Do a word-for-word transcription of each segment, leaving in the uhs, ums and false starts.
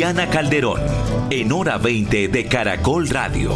Diana Calderón, en Hora veinte de Caracol Radio.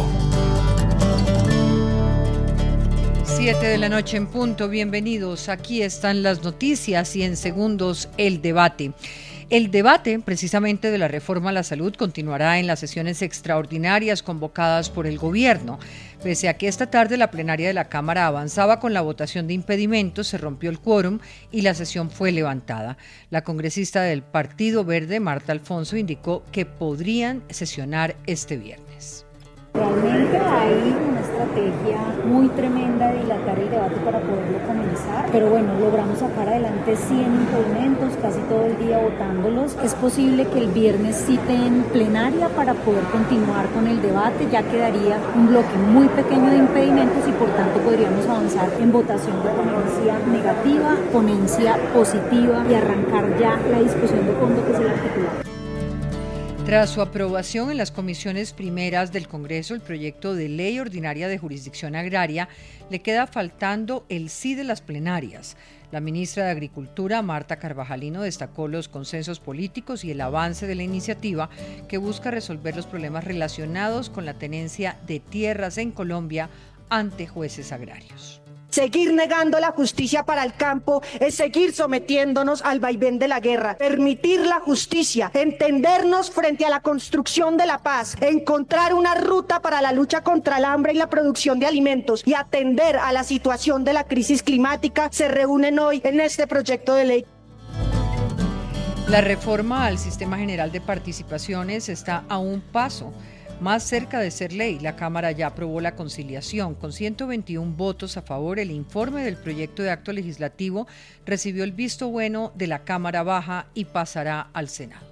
Siete de la noche en punto, bienvenidos. Aquí están las noticias y en segundos el debate. El debate, precisamente, de la reforma a la salud continuará en las sesiones extraordinarias convocadas por el gobierno. Pese a que esta tarde la plenaria de la Cámara avanzaba con la votación de impedimentos, se rompió el quórum y la sesión fue levantada. La congresista del Partido Verde, Marta Alfonso, indicó que podrían sesionar este viernes. Realmente hay una estrategia muy tremenda de dilatar el debate para poderlo comenzar, pero bueno, logramos sacar adelante cien impedimentos, casi todo el día votándolos. Es posible que el viernes citen plenaria para poder continuar con el debate, ya quedaría un bloque muy pequeño de impedimentos y por tanto podríamos avanzar en votación de ponencia negativa, ponencia positiva y arrancar ya la discusión de fondo que es el articulado. Tras su aprobación en las comisiones primeras del Congreso, el proyecto de ley ordinaria de jurisdicción agraria le queda faltando el sí de las plenarias. La ministra de Agricultura, Marta Carvajalino, destacó los consensos políticos y el avance de la iniciativa que busca resolver los problemas relacionados con la tenencia de tierras en Colombia ante jueces agrarios. Seguir negando la justicia para el campo es seguir sometiéndonos al vaivén de la guerra. Permitir la justicia, entendernos frente a la construcción de la paz, encontrar una ruta para la lucha contra el hambre y la producción de alimentos y atender a la situación de la crisis climática se reúnen hoy en este proyecto de ley. La reforma al Sistema General de Participaciones está a un paso más cerca de ser ley. La Cámara ya aprobó la conciliación. Con ciento veintiún votos a favor, el informe del proyecto de acto legislativo recibió el visto bueno de la Cámara Baja y pasará al Senado.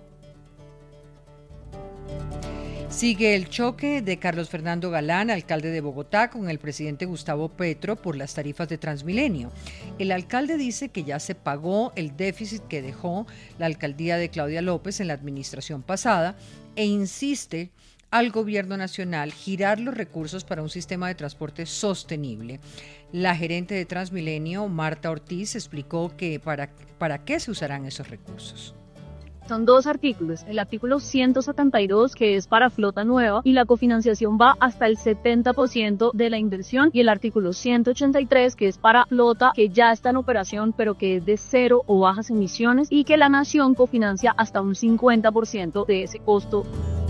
Sigue el choque de Carlos Fernando Galán, alcalde de Bogotá, con el presidente Gustavo Petro por las tarifas de Transmilenio. El alcalde dice que ya se pagó el déficit que dejó la alcaldía de Claudia López en la administración pasada e insiste al gobierno nacional girar los recursos para un sistema de transporte sostenible. La gerente de Transmilenio, Marta Ortiz, explicó que para, para qué se usarán esos recursos. Son dos artículos, el artículo ciento setenta y dos que es para flota nueva y la cofinanciación va hasta el setenta por ciento de la inversión y el artículo ciento ochenta y tres que es para flota que ya está en operación pero que es de cero o bajas emisiones y que la nación cofinancia hasta un cincuenta por ciento de ese costo.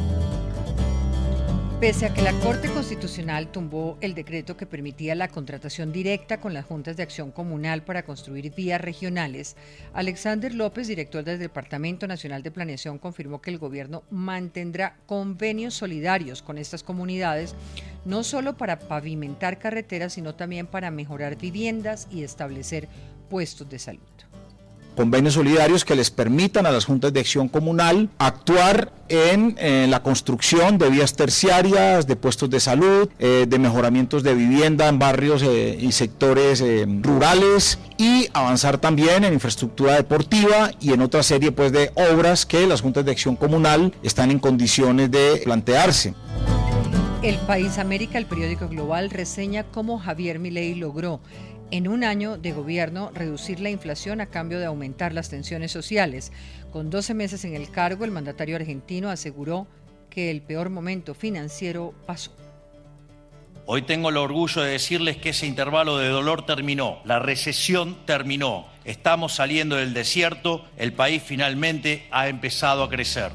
Pese a que la Corte Constitucional tumbó el decreto que permitía la contratación directa con las juntas de acción comunal para construir vías regionales, Alexander López, director del Departamento Nacional de Planeación, confirmó que el gobierno mantendrá convenios solidarios con estas comunidades, no solo para pavimentar carreteras, sino también para mejorar viviendas y establecer puestos de salud. Convenios solidarios que les permitan a las juntas de acción comunal actuar en, en la construcción de vías terciarias, de puestos de salud, eh, de mejoramientos de vivienda en barrios eh, y sectores eh, rurales y avanzar también en infraestructura deportiva y en otra serie pues, de obras que las juntas de acción comunal están en condiciones de plantearse. El País América, el periódico global, reseña cómo Javier Milei logró en un año de gobierno reducir la inflación a cambio de aumentar las tensiones sociales. Con doce meses en el cargo, el mandatario argentino aseguró que el peor momento financiero pasó. Hoy tengo el orgullo de decirles que ese intervalo de dolor terminó, la recesión terminó, estamos saliendo del desierto, el país finalmente ha empezado a crecer.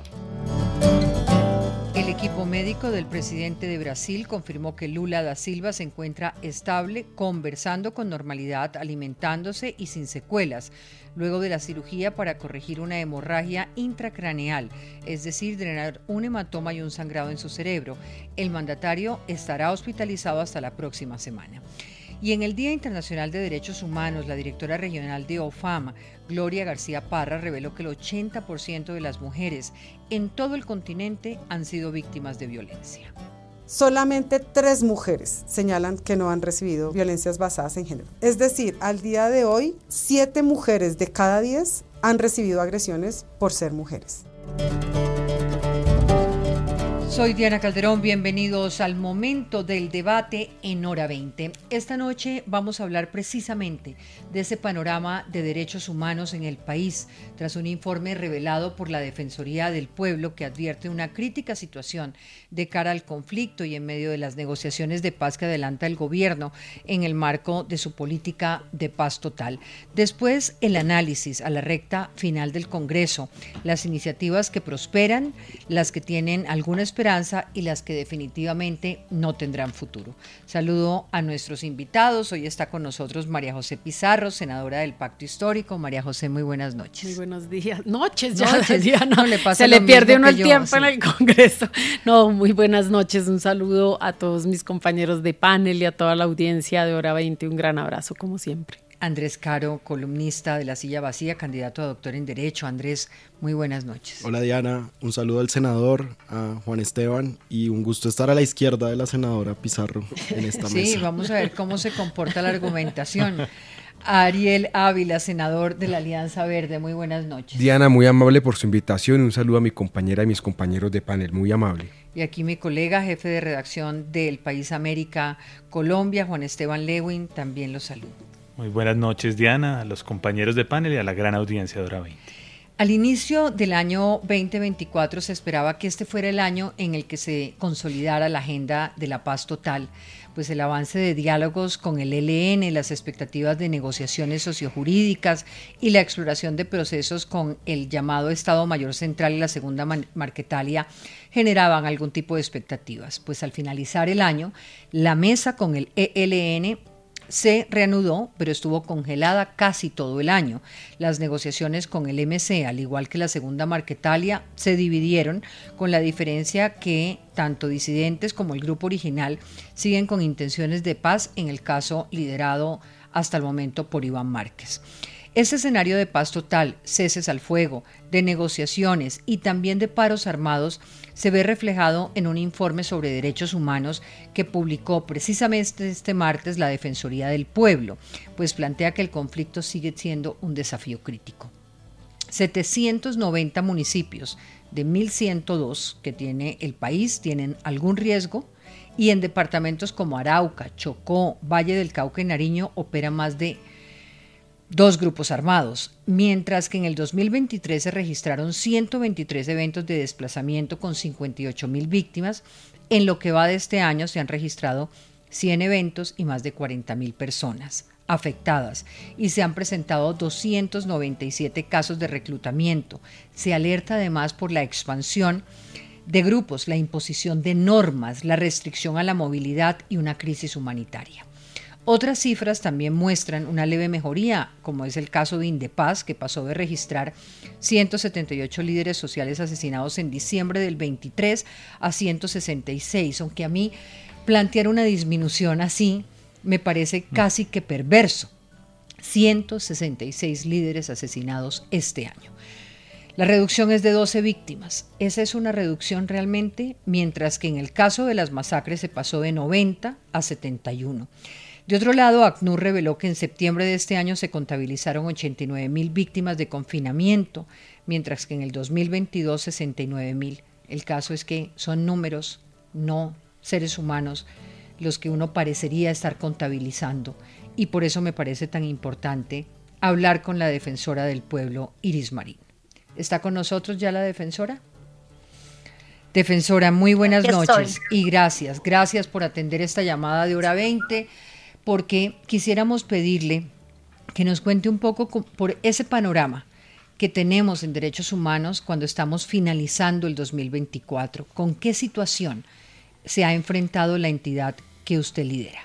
El equipo médico del presidente de Brasil confirmó que Lula da Silva se encuentra estable, conversando con normalidad, alimentándose y sin secuelas, luego de la cirugía para corregir una hemorragia intracraneal, es decir, drenar un hematoma y un sangrado en su cerebro. El mandatario estará hospitalizado hasta la próxima semana. Y en el Día Internacional de Derechos Humanos, la directora regional de OFAM, Gloria García Parra, reveló que el ochenta por ciento de las mujeres en todo el continente han sido víctimas de violencia. Solamente tres mujeres señalan que no han recibido violencias basadas en género. Es decir, al día de hoy, siete mujeres de cada diez han recibido agresiones por ser mujeres. Soy Diana Calderón, bienvenidos al momento del debate en Hora veinte. Esta noche vamos a hablar precisamente de ese panorama de derechos humanos en el país, tras un informe revelado por la Defensoría del Pueblo que advierte una crítica situación de cara al conflicto y en medio de las negociaciones de paz que adelanta el gobierno en el marco de su política de paz total. Después, el análisis a la recta final del Congreso, las iniciativas que prosperan, las que tienen alguna esperanza y las que definitivamente no tendrán futuro. Saludo a nuestros invitados. Hoy está con nosotros María José Pizarro, senadora del Pacto Histórico. María José, muy buenas noches. Muy buenos días. Noches ya. Noches, ya no, no le pasa se le pierde uno el yo, tiempo sí. en el Congreso. No, muy buenas noches. Un saludo a todos mis compañeros de panel y a toda la audiencia de Hora veinte. Un gran abrazo, como siempre. Andrés Caro, columnista de La Silla Vacía, candidato a doctor en Derecho. Andrés, muy buenas noches. Hola Diana, un saludo al senador, a Juan Esteban, y un gusto estar a la izquierda de la senadora Pizarro en esta sí, mesa. Sí, vamos a ver cómo se comporta la argumentación. Ariel Ávila, senador de la Alianza Verde, muy buenas noches. Diana, muy amable por su invitación, un saludo a mi compañera y mis compañeros de panel, muy amable. Y aquí mi colega, jefe de redacción del País América Colombia, Juan Esteban Lewin, también los saludo. Muy buenas noches, Diana, a los compañeros de panel y a la gran audiencia de Hora veinte. Al inicio del año veinte veinticuatro se esperaba que este fuera el año en el que se consolidara la agenda de la paz total, pues el avance de diálogos con el E L N, las expectativas de negociaciones sociojurídicas y la exploración de procesos con el llamado Estado Mayor Central y la Segunda Marquetalia generaban algún tipo de expectativas. Pues al finalizar el año, la mesa con el E L N se reanudó, pero estuvo congelada casi todo el año. Las negociaciones con el M C, al igual que la Segunda Marquetalia, se dividieron, con la diferencia que tanto disidentes como el grupo original siguen con intenciones de paz, en el caso liderado hasta el momento por Iván Márquez. Ese escenario de paz total, ceses al fuego, de negociaciones y también de paros armados se ve reflejado en un informe sobre derechos humanos que publicó precisamente este martes la Defensoría del Pueblo, pues plantea que el conflicto sigue siendo un desafío crítico. setecientos noventa municipios de mil ciento dos que tiene el país tienen algún riesgo, y en departamentos como Arauca, Chocó, Valle del Cauca y Nariño opera más de dos grupos armados, mientras que en el dos mil veintitrés se registraron ciento veintitrés eventos de desplazamiento con cincuenta y ocho mil víctimas. En lo que va de este año se han registrado cien eventos y más de cuarenta mil personas afectadas, y se han presentado doscientos noventa y siete casos de reclutamiento. Se alerta además por la expansión de grupos, la imposición de normas, la restricción a la movilidad y una crisis humanitaria. Otras cifras también muestran una leve mejoría, como es el caso de Indepaz, que pasó de registrar ciento setenta y ocho líderes sociales asesinados en diciembre del veintitrés a ciento sesenta y seis, aunque a mí plantear una disminución así me parece casi que perverso. ciento sesenta y seis líderes asesinados este año. La reducción es de doce víctimas. Esa es una reducción realmente, mientras que en el caso de las masacres se pasó de noventa a setenta y uno. De otro lado, ACNUR reveló que en septiembre de este año se contabilizaron ochenta y nueve mil víctimas de confinamiento, mientras que en el dos mil veintidós sesenta y nueve mil. El caso es que son números, no seres humanos, los que uno parecería estar contabilizando, y por eso me parece tan importante hablar con la defensora del pueblo, Iris Marín. ¿Está con nosotros ya la defensora? Defensora, muy buenas noches y gracias, gracias por atender esta llamada de Hora veinte, porque quisiéramos pedirle que nos cuente un poco por ese panorama que tenemos en derechos humanos cuando estamos finalizando el dos mil veinticuatro. ¿Con qué situación se ha enfrentado la entidad que usted lidera?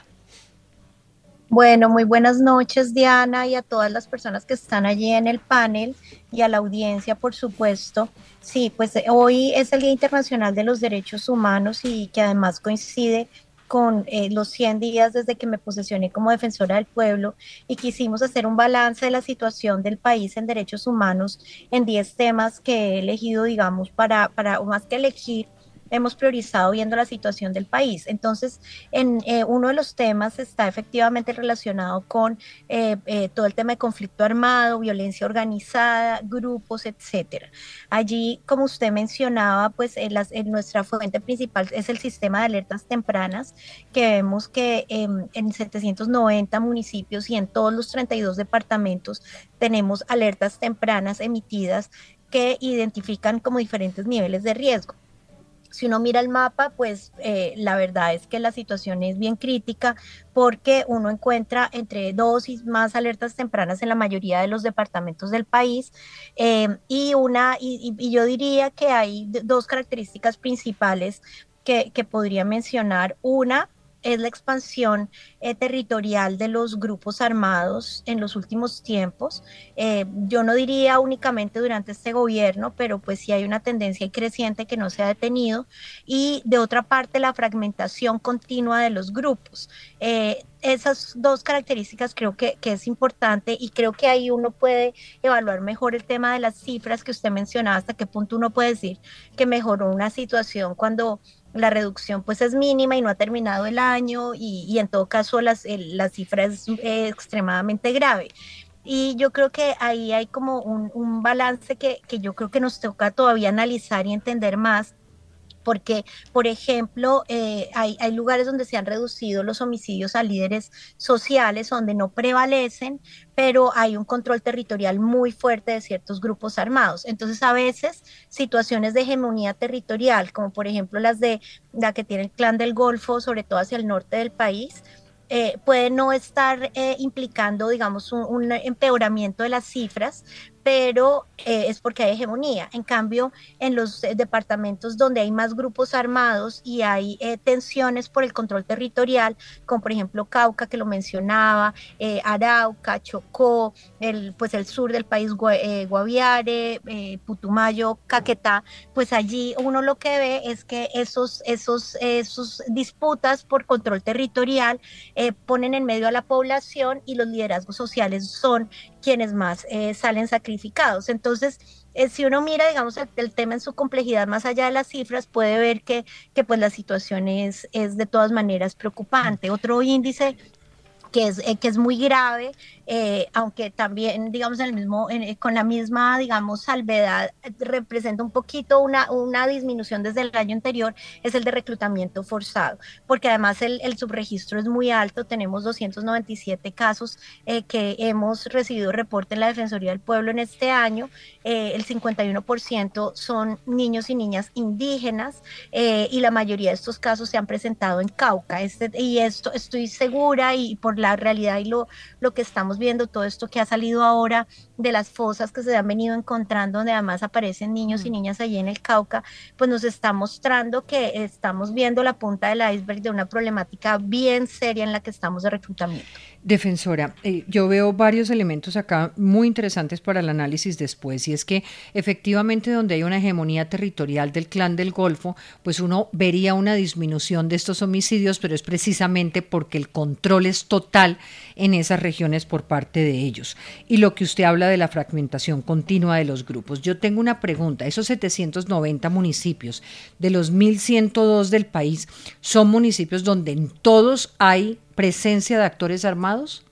Bueno, muy buenas noches, Diana, y a todas las personas que están allí en el panel y a la audiencia, por supuesto. Sí, pues hoy es el Día Internacional de los Derechos Humanos y que además coincide con eh, los cien días desde que me posesioné como defensora del pueblo, y quisimos hacer un balance de la situación del país en derechos humanos en diez temas que he elegido, digamos, para, para o más que elegir, hemos priorizado viendo la situación del país. Entonces, en eh, uno de los temas está efectivamente relacionado con eh, eh, todo el tema de conflicto armado, violencia organizada, grupos, etcétera. Allí, como usted mencionaba, pues en, las, en nuestra fuente principal es el sistema de alertas tempranas, que vemos que eh, en setecientos noventa municipios y en todos los treinta y dos departamentos tenemos alertas tempranas emitidas que identifican como diferentes niveles de riesgo. Si uno mira el mapa, pues eh, la verdad es que la situación es bien crítica porque uno encuentra entre dos y más alertas tempranas en la mayoría de los departamentos del país eh, y, una, y, y yo diría que hay dos características principales que, que podría mencionar. Una es la expansión eh, territorial de los grupos armados en los últimos tiempos. Eh, yo no diría únicamente durante este gobierno, pero pues sí hay una tendencia creciente que no se ha detenido. Y de otra parte, la fragmentación continua de los grupos. Eh, esas dos características creo que, que es importante y creo que ahí uno puede evaluar mejor el tema de las cifras que usted mencionaba, hasta qué punto uno puede decir que mejoró una situación cuando la reducción pues es mínima y no ha terminado el año y, y en todo caso las, el, la cifra es eh, extremadamente grave. Y yo creo que ahí hay como un, un balance que, que yo creo que nos toca todavía analizar y entender más, porque, por ejemplo, eh, hay, hay lugares donde se han reducido los homicidios a líderes sociales, donde no prevalecen, pero hay un control territorial muy fuerte de ciertos grupos armados. Entonces, a veces, situaciones de hegemonía territorial, como por ejemplo las de la que tiene el Clan del Golfo, sobre todo hacia el norte del país, Eh, puede no estar eh, implicando, digamos, un, un empeoramiento de las cifras, pero eh, es porque hay hegemonía. En cambio, en los eh, departamentos donde hay más grupos armados y hay eh, tensiones por el control territorial, como por ejemplo Cauca, que lo mencionaba, eh, Arauca, Chocó, el, pues el sur del país, Gua, eh, Guaviare, eh, Putumayo, Caquetá, pues allí uno lo que ve es que esos, esos, esos disputas por control territorial eh, ponen en medio a la población y los liderazgos sociales son quienes más eh, salen sacrificados. Entonces, eh, si uno mira, digamos, el, el tema en su complejidad más allá de las cifras, puede ver que, que pues la situación es, es de todas maneras preocupante. Otro índice que es, eh, que es muy grave, eh, aunque también, digamos, en el mismo, en, con la misma, digamos, salvedad, representa un poquito una, una disminución desde el año anterior, es el de reclutamiento forzado, porque además el, el subregistro es muy alto. Tenemos doscientos noventa y siete casos eh, que hemos recibido reporte en la Defensoría del Pueblo en este año, eh, el cincuenta y uno por ciento son niños y niñas indígenas, eh, y la mayoría de estos casos se han presentado en Cauca, este, y esto estoy segura, y por la realidad y lo, lo que estamos viendo, todo esto que ha salido ahora de las fosas que se han venido encontrando, donde además aparecen niños y niñas allí en el Cauca, pues nos está mostrando que estamos viendo la punta del iceberg de una problemática bien seria en la que estamos de reclutamiento. Defensora, eh, yo veo varios elementos acá muy interesantes para el análisis después, y es que efectivamente donde hay una hegemonía territorial del Clan del Golfo, pues uno vería una disminución de estos homicidios, pero es precisamente porque el control es total en esas regiones por parte de ellos. Y lo que usted habla de la fragmentación continua de los grupos. Yo tengo una pregunta, esos setecientos noventa municipios de los mil ciento dos del país, ¿son municipios donde en todos hay presencia de actores armados?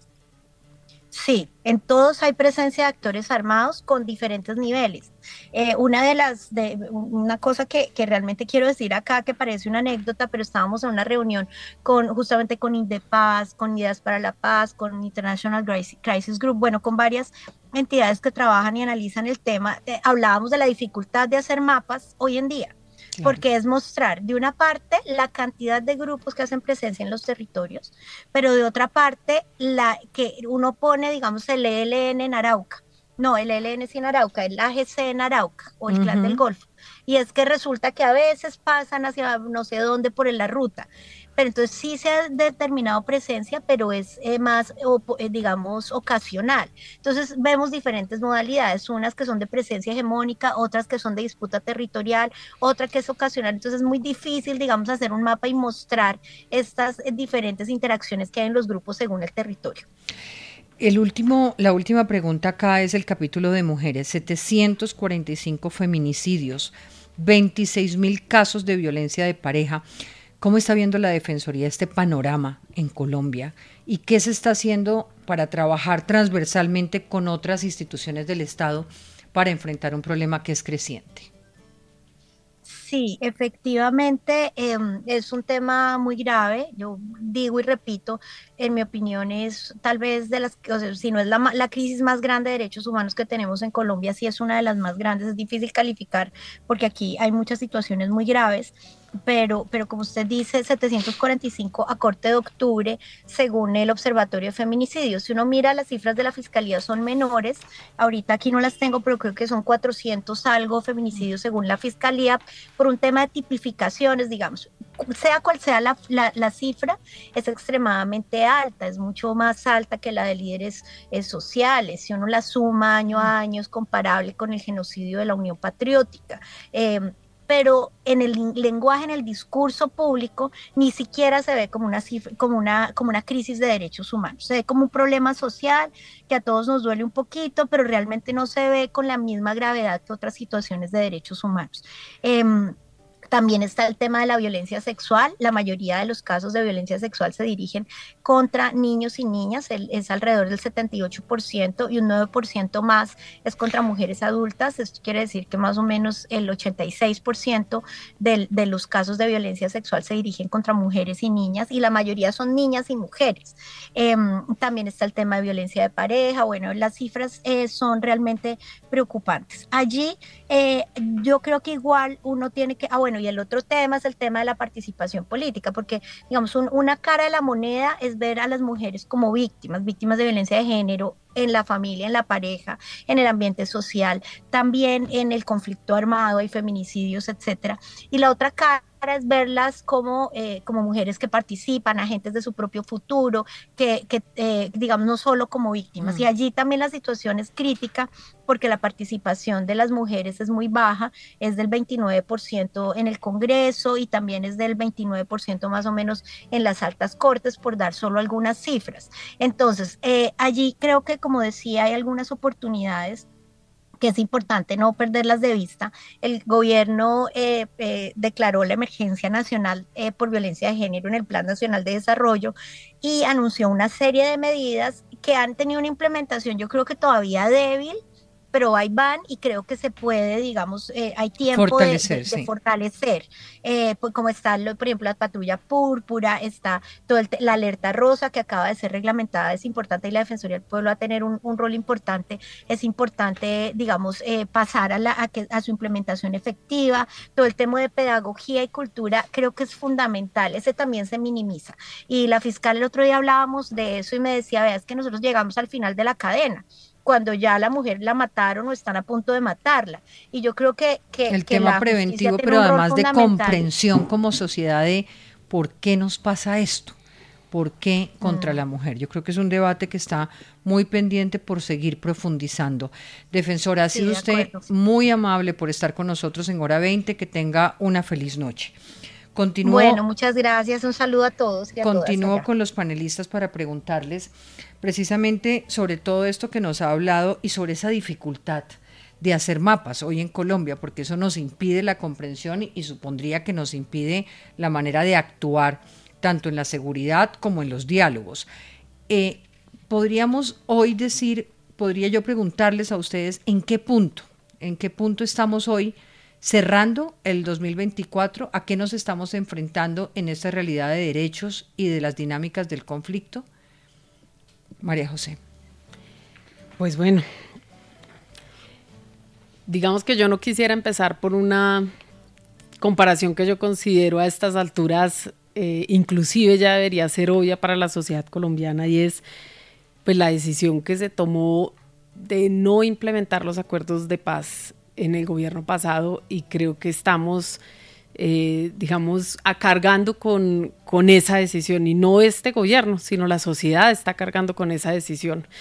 Sí, en todos hay presencia de actores armados con diferentes niveles. Eh, una de las, de, una cosa que, que realmente quiero decir acá, que parece una anécdota, pero estábamos en una reunión con, justamente con Indepaz, con Ideas para la Paz, con International Crisis Group, bueno, con varias entidades que trabajan y analizan el tema. Eh, hablábamos de la dificultad de hacer mapas hoy en día. Claro. Porque es mostrar de una parte la cantidad de grupos que hacen presencia en los territorios, pero de otra parte la que uno pone, digamos, el E L N en Arauca, no, el E L N sí en Arauca, el A G C en Arauca o el uh-huh. Clan del Golfo, y es que resulta que a veces pasan hacia no sé dónde por la ruta, pero entonces sí se ha determinado presencia, pero es eh, más, o, eh, digamos, ocasional. Entonces vemos diferentes modalidades, unas que son de presencia hegemónica, otras que son de disputa territorial, otra que es ocasional. Entonces es muy difícil, digamos, hacer un mapa y mostrar estas eh, diferentes interacciones que hay en los grupos según el territorio. El último, la última pregunta acá es el capítulo de mujeres, setecientos cuarenta y cinco feminicidios veintiséis mil casos de violencia de pareja. ¿Cómo está viendo la Defensoría este panorama en Colombia? ¿Y qué se está haciendo para trabajar transversalmente con otras instituciones del Estado para enfrentar un problema que es creciente? Sí, efectivamente eh, es un tema muy grave. Yo digo y repito, en mi opinión es tal vez de las, o sea, si no es la, la crisis más grande de derechos humanos que tenemos en Colombia, sí es una de las más grandes. Es difícil calificar porque aquí hay muchas situaciones muy graves. Pero, pero como usted dice, setecientos cuarenta y cinco a corte de octubre, según el Observatorio de Feminicidios. Si uno mira las cifras de la Fiscalía son menores, ahorita aquí no las tengo, pero creo que son cuatrocientos algo feminicidios según la Fiscalía, por un tema de tipificaciones, digamos. Sea cual sea la, la, la cifra, es extremadamente alta, es mucho más alta que la de líderes eh, sociales. Si uno la suma año a año, es comparable con el genocidio de la Unión Patriótica. Eh, pero en el lenguaje, en el discurso público, ni siquiera se ve como una, cifra, como, una, como una crisis de derechos humanos, se ve como un problema social que a todos nos duele un poquito, pero realmente no se ve con la misma gravedad que otras situaciones de derechos humanos. Eh, También está el tema de la violencia sexual. La mayoría de los casos de violencia sexual se dirigen contra niños y niñas, el, es alrededor del setenta y ocho por ciento, y un nueve por ciento más es contra mujeres adultas. Esto quiere decir que más o menos el ochenta y seis por ciento de, de los casos de violencia sexual se dirigen contra mujeres y niñas, y la mayoría son niñas y mujeres. Eh, también está el tema de violencia de pareja. Bueno, las cifras eh, son realmente preocupantes. Allí eh, yo creo que igual uno tiene que, ah bueno, y el otro tema es el tema de la participación política, porque digamos un, una cara de la moneda es ver a las mujeres como víctimas, víctimas de violencia de género en la familia, en la pareja, en el ambiente social, también en el conflicto armado, hay feminicidios, etcétera. Y la otra cara es verlas como, eh, como mujeres que participan, agentes de su propio futuro, que, que eh, digamos, no solo como víctimas. Mm. Y allí también la situación es crítica porque la participación de las mujeres es muy baja, es del veintinueve por ciento en el Congreso y también es del veintinueve por ciento más o menos en las altas cortes, por dar solo algunas cifras. Entonces, eh, allí creo que, como decía, hay algunas oportunidades que es importante no perderlas de vista. El gobierno eh, eh, declaró la emergencia nacional eh, por violencia de género en el Plan Nacional de Desarrollo y anunció una serie de medidas que han tenido una implementación, yo creo que todavía débil, pero ahí van y creo que se puede, digamos, eh, hay tiempo fortalecer, de, de, de sí. fortalecer, eh, pues como está, lo, por ejemplo, la patrulla púrpura, está todo el, la alerta rosa que acaba de ser reglamentada, es importante, y la Defensoría del Pueblo va a tener un, un rol importante, es importante, digamos, eh, pasar a, la, a, que, a su implementación efectiva, todo el tema de pedagogía y cultura creo que es fundamental, ese también se minimiza, y la fiscal el otro día hablábamos de eso y me decía, vea, es que nosotros llegamos al final de la cadena, cuando ya la mujer la mataron o están a punto de matarla. Y yo creo que... que el que tema preventivo, pero además de comprensión como sociedad de por qué nos pasa esto, por qué contra mm. la mujer. Yo creo que es un debate que está muy pendiente por seguir profundizando. Defensora, ha sido sí, usted acuerdo. muy amable por estar con nosotros en Hora veinte, que tenga una feliz noche. Continúo, bueno, muchas gracias, un saludo a todos. Y a continúo con los panelistas para preguntarles precisamente sobre todo esto que nos ha hablado y sobre esa dificultad de hacer mapas hoy en Colombia, porque eso nos impide la comprensión y, y supondría que nos impide la manera de actuar tanto en la seguridad como en los diálogos. Eh, podríamos hoy decir, podría yo preguntarles a ustedes en qué punto, en qué punto estamos hoy cerrando el dos mil veinticuatro, ¿a qué nos estamos enfrentando en esta realidad de derechos y de las dinámicas del conflicto? María José. Pues bueno, digamos que yo no quisiera empezar por una comparación que yo considero a estas alturas, eh, inclusive ya debería ser obvia para la sociedad colombiana, y es pues la decisión que se tomó de no implementar los acuerdos de paz en el gobierno pasado, y creo que estamos, eh, digamos, a cargando con, con esa decisión, y no este gobierno, sino la sociedad está cargando con esa decisión.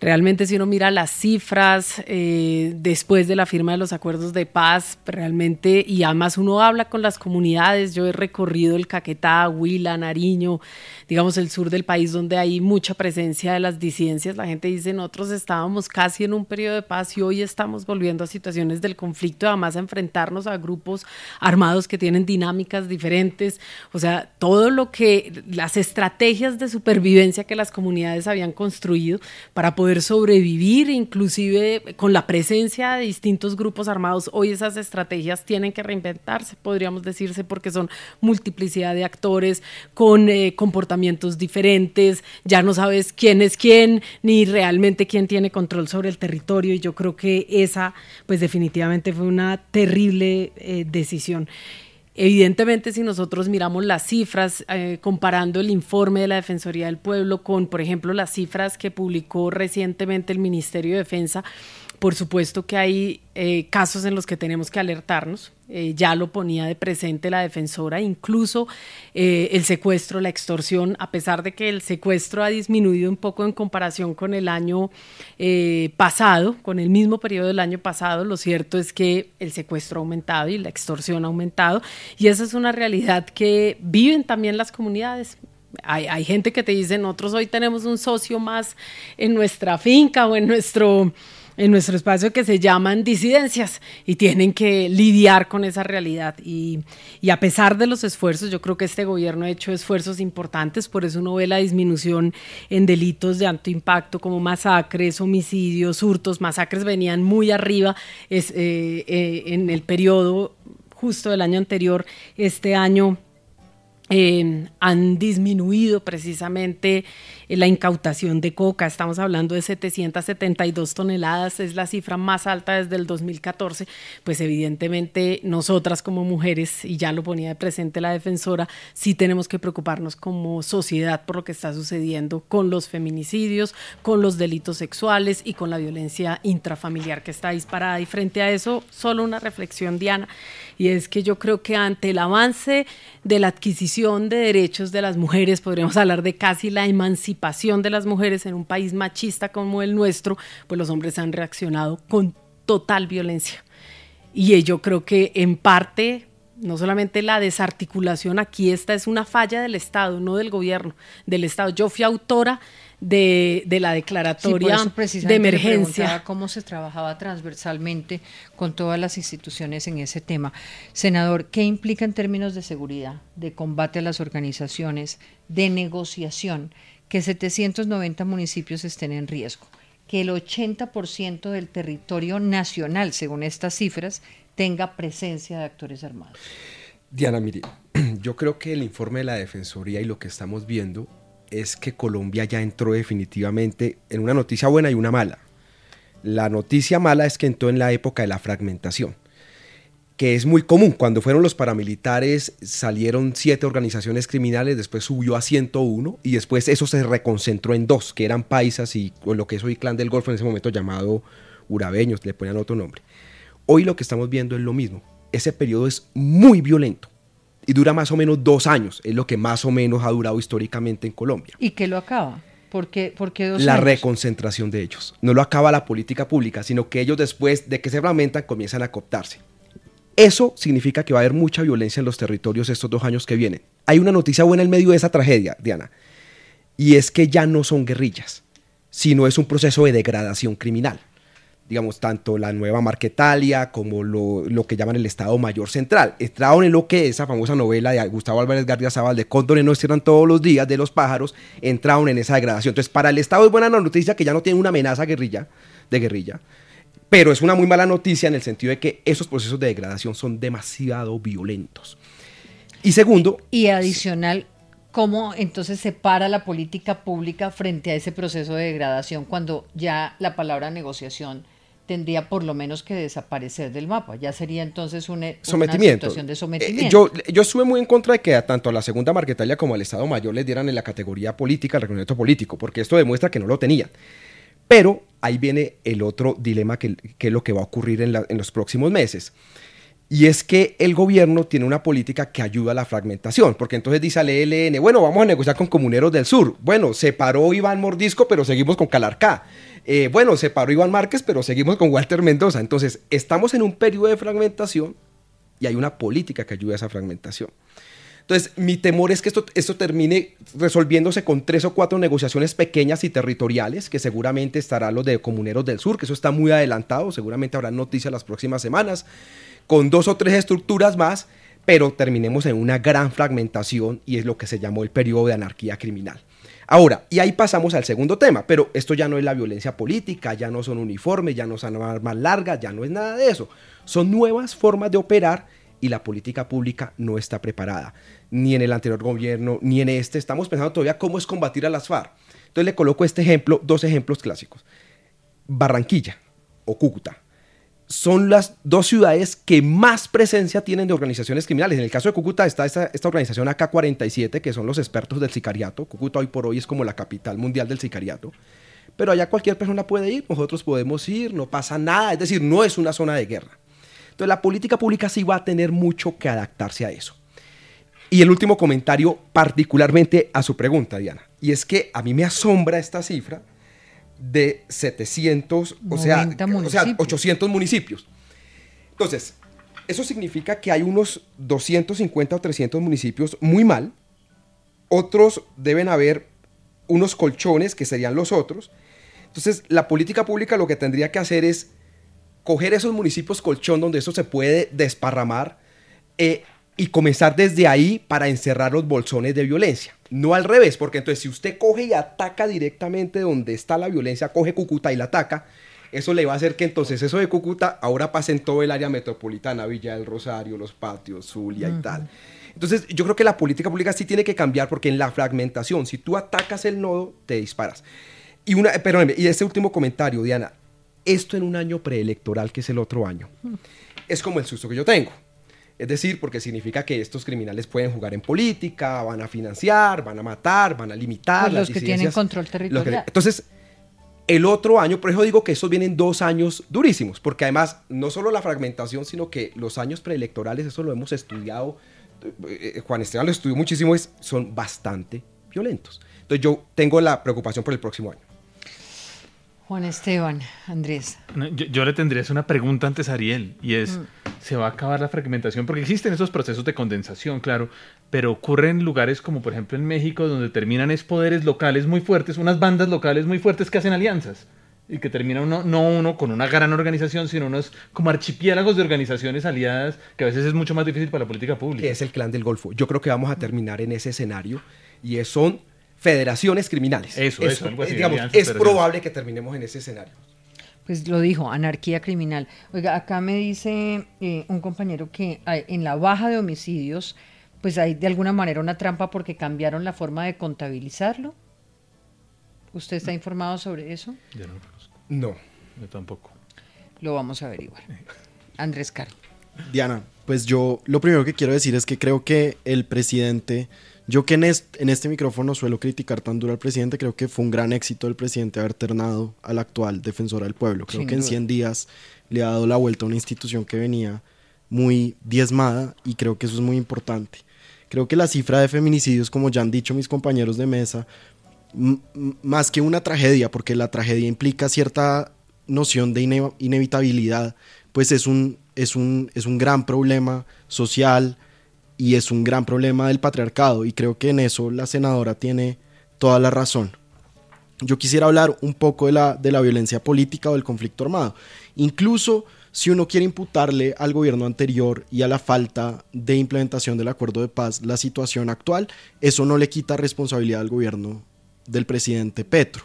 Realmente si uno mira las cifras eh, después de la firma de los acuerdos de paz, realmente, y además uno habla con las comunidades, yo he recorrido el Caquetá, Huila, Nariño, digamos el sur del país donde hay mucha presencia de las disidencias, la gente dice nosotros estábamos casi en un periodo de paz y hoy estamos volviendo a situaciones del conflicto, además a enfrentarnos a grupos armados que tienen dinámicas diferentes, o sea, todo lo que, las estrategias de supervivencia que las comunidades habían construido para poder sobrevivir, inclusive con la presencia de distintos grupos armados, hoy esas estrategias tienen que reinventarse, podríamos decirse, porque son multiplicidad de actores con eh, comportamientos diferentes, ya no sabes quién es quién, ni realmente quién tiene control sobre el territorio, y yo creo que esa, pues definitivamente fue una terrible eh, decisión. Evidentemente, si nosotros miramos las cifras, eh, comparando el informe de la Defensoría del Pueblo con, por ejemplo, las cifras que publicó recientemente el Ministerio de Defensa, por supuesto que hay eh, casos en los que tenemos que alertarnos, eh, ya lo ponía de presente la defensora, incluso eh, el secuestro, la extorsión, a pesar de que el secuestro ha disminuido un poco en comparación con el año eh, pasado, con el mismo periodo del año pasado, lo cierto es que el secuestro ha aumentado y la extorsión ha aumentado, y esa es una realidad que viven también las comunidades. Hay, hay gente que te dice, nosotros hoy tenemos un socio más en nuestra finca o en nuestro... en nuestro espacio que se llaman disidencias y tienen que lidiar con esa realidad y, y a pesar de los esfuerzos, yo creo que este gobierno ha hecho esfuerzos importantes, por eso uno ve la disminución en delitos de alto impacto como masacres, homicidios, hurtos, masacres venían muy arriba es, eh, eh, en el periodo justo del año anterior, este año Eh, han disminuido precisamente eh, la incautación de coca, estamos hablando de setecientas setenta y dos toneladas, es la cifra más alta desde el dos mil catorce, pues evidentemente nosotras como mujeres, y ya lo ponía de presente la defensora, sí tenemos que preocuparnos como sociedad por lo que está sucediendo con los feminicidios, con los delitos sexuales y con la violencia intrafamiliar que está disparada, y frente a eso solo una reflexión, Diana, y es que yo creo que ante el avance de la adquisición de derechos de las mujeres, podríamos hablar de casi la emancipación de las mujeres en un país machista como el nuestro, pues los hombres han reaccionado con total violencia. Y yo creo que en parte, no solamente la desarticulación, aquí esta es una falla del Estado, no del gobierno, del Estado. Yo fui autora de, de la declaratoria sí, de emergencia. ¿Cómo se trabajaba transversalmente con todas las instituciones en ese tema? Senador, ¿qué implica en términos de seguridad, de combate a las organizaciones, de negociación, que setecientos noventa municipios estén en riesgo, que el ochenta por ciento del territorio nacional, según estas cifras, tenga presencia de actores armados? Diana, mire, yo creo que el informe de la Defensoría y lo que estamos viendo es que Colombia ya entró definitivamente en una noticia buena y una mala. La noticia mala es que entró en la época de la fragmentación, que es muy común. Cuando fueron los paramilitares salieron siete organizaciones criminales, después subió a ciento uno y después eso se reconcentró en dos, que eran paisas y o lo que es hoy Clan del Golfo en ese momento llamado urabeños, le ponían otro nombre. Hoy lo que estamos viendo es lo mismo. Ese periodo es muy violento y dura más o menos dos años, es lo que más o menos ha durado históricamente en Colombia. ¿Y qué lo acaba? ¿Por qué, por qué dos La años? reconcentración de ellos. No lo acaba la política pública, sino que ellos después de que se fragmentan comienzan a cooptarse. Eso significa que va a haber mucha violencia en los territorios estos dos años que vienen. Hay una noticia buena en medio de esa tragedia, Diana, y es que ya no son guerrillas, sino es un proceso de degradación criminal. Digamos, tanto la nueva Marquetalia como lo, lo que llaman el Estado Mayor Central. Entraron en lo que esa famosa novela de Gustavo Álvarez Gardiazabal de Cóndores no cierran todos los días de los pájaros, entraron en esa degradación. Entonces, para el Estado es buena la noticia que ya no tiene una amenaza guerrilla, de guerrilla, pero es una muy mala noticia en el sentido de que esos procesos de degradación son demasiado violentos. Y segundo... Y adicional, ¿cómo entonces se para la política pública frente a ese proceso de degradación cuando ya la palabra negociación tendría por lo menos que desaparecer del mapa? Ya sería entonces una, una situación de sometimiento. Eh, yo, yo estuve muy en contra de que a tanto a la segunda Marquetalia como al Estado Mayor les dieran en la categoría política el reconocimiento político, porque esto demuestra que no lo tenían. Pero ahí viene el otro dilema que, que es lo que va a ocurrir en, la, en los próximos meses. Y es que el gobierno tiene una política que ayuda a la fragmentación, porque entonces dice al E L N, bueno, vamos a negociar con Comuneros del Sur. Bueno, se paró Iván Mordisco, pero seguimos con Calarcá. Eh, bueno, se paró Iván Márquez, pero seguimos con Walter Mendoza. Entonces, estamos en un periodo de fragmentación y hay una política que ayuda a esa fragmentación. Entonces, mi temor es que esto, esto termine resolviéndose con tres o cuatro negociaciones pequeñas y territoriales, que seguramente estará los de Comuneros del Sur, que eso está muy adelantado, seguramente habrá noticias las próximas semanas, con dos o tres estructuras más, pero terminemos en una gran fragmentación y es lo que se llamó el periodo de anarquía criminal. Ahora, y ahí pasamos al segundo tema, pero esto ya no es la violencia política, ya no son uniformes, ya no son armas largas, ya no es nada de eso. Son nuevas formas de operar y la política pública no está preparada, ni en el anterior gobierno, ni en este. Estamos pensando todavía cómo es combatir a las FARC. Entonces le coloco este ejemplo, dos ejemplos clásicos. Barranquilla o Cúcuta son las dos ciudades que más presencia tienen de organizaciones criminales. En el caso de Cúcuta está esta, esta organización A K cuarenta y siete, que son los expertos del sicariato. Cúcuta hoy por hoy es como la capital mundial del sicariato. Pero allá cualquier persona puede ir, nosotros podemos ir, no pasa nada. Es decir, no es una zona de guerra. Entonces la política pública sí va a tener mucho que adaptarse a eso. Y el último comentario particularmente a su pregunta, Diana, y es que a mí me asombra esta cifra de setecientos, o sea, o sea, ochocientos municipios. Entonces, eso significa que hay unos doscientos cincuenta o trescientos municipios muy mal, otros deben haber unos colchones que serían los otros. Entonces, la política pública lo que tendría que hacer es coger esos municipios colchón donde eso se puede desparramar eh, y comenzar desde ahí para encerrar los bolsones de violencia. No al revés, porque entonces si usted coge y ataca directamente donde está la violencia, coge Cúcuta y la ataca, eso le va a hacer que entonces eso de Cúcuta ahora pase en todo el área metropolitana, Villa del Rosario, Los Patios, Zulia uh-huh. y tal. Entonces yo creo que la política pública sí tiene que cambiar, porque en la fragmentación, si tú atacas el nodo, te disparas. Y, una, perdóneme, y este último comentario, Diana, esto en un año preelectoral, que es el otro año, uh-huh. es como el susto que yo tengo. Es decir, porque significa que estos criminales pueden jugar en política, van a financiar, van a matar, van a limitar pues las los que tienen control territorial. Que, entonces, el otro año, por eso digo que estos vienen dos años durísimos, porque además no solo la fragmentación, sino que los años preelectorales, eso lo hemos estudiado, eh, Juan Esteban lo estudió muchísimo, es, son bastante violentos. Entonces yo tengo la preocupación por el próximo año. Juan Esteban, Andrés. No, yo, yo le tendría una pregunta antes a Ariel, y es, mm. ¿se va a acabar la fragmentación? Porque existen esos procesos de condensación, claro, pero ocurre en lugares como por ejemplo en México, donde terminan es poderes locales muy fuertes, unas bandas locales muy fuertes que hacen alianzas, y que termina uno, no uno con una gran organización, sino unos como archipiélagos de organizaciones aliadas, que a veces es mucho más difícil para la política pública. Que es el Clan del Golfo. Yo creo que vamos a terminar en ese escenario, y es, son federaciones criminales. Eso, eso, eso algo así, digamos, es probable que terminemos en ese escenario. Pues lo dijo, anarquía criminal. Oiga, acá me dice eh, un compañero que hay, en la baja de homicidios, pues hay de alguna manera una trampa porque cambiaron la forma de contabilizarlo. ¿Usted está informado sobre eso? Yo no lo conozco. No. Yo tampoco. Lo vamos a averiguar. Andrés Caro. Diana, pues yo lo primero que quiero decir es que creo que el presidente... Yo que en este, en este micrófono suelo criticar tan duro al presidente, creo que fue un gran éxito del presidente haber ternado al actual defensor del pueblo. Creo Sin que duda. En cien días le ha dado la vuelta a una institución que venía muy diezmada y creo que eso es muy importante. Creo que la cifra de feminicidios, como ya han dicho mis compañeros de mesa, m- más que una tragedia, porque la tragedia implica cierta noción de ine- inevitabilidad, pues es un, es un, es un gran problema social, y es un gran problema del patriarcado, y creo que en eso la senadora tiene toda la razón. Yo quisiera hablar un poco de la, de la violencia política o del conflicto armado. Incluso si uno quiere imputarle al gobierno anterior y a la falta de implementación del acuerdo de paz la situación actual, eso no le quita responsabilidad al gobierno del presidente Petro.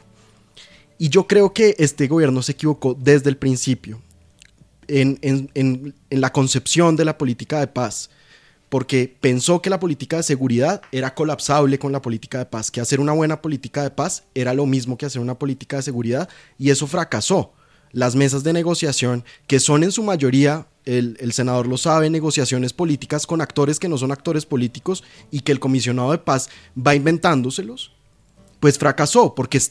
Y yo creo que este gobierno se equivocó desde el principio en, en, en, en la concepción de la política de paz, porque pensó que la política de seguridad era colapsable con la política de paz, que hacer una buena política de paz era lo mismo que hacer una política de seguridad, y eso fracasó. Las mesas de negociación, que son en su mayoría, el, el senador lo sabe, negociaciones políticas con actores que no son actores políticos y que el comisionado de paz va inventándoselos, pues fracasó, porque está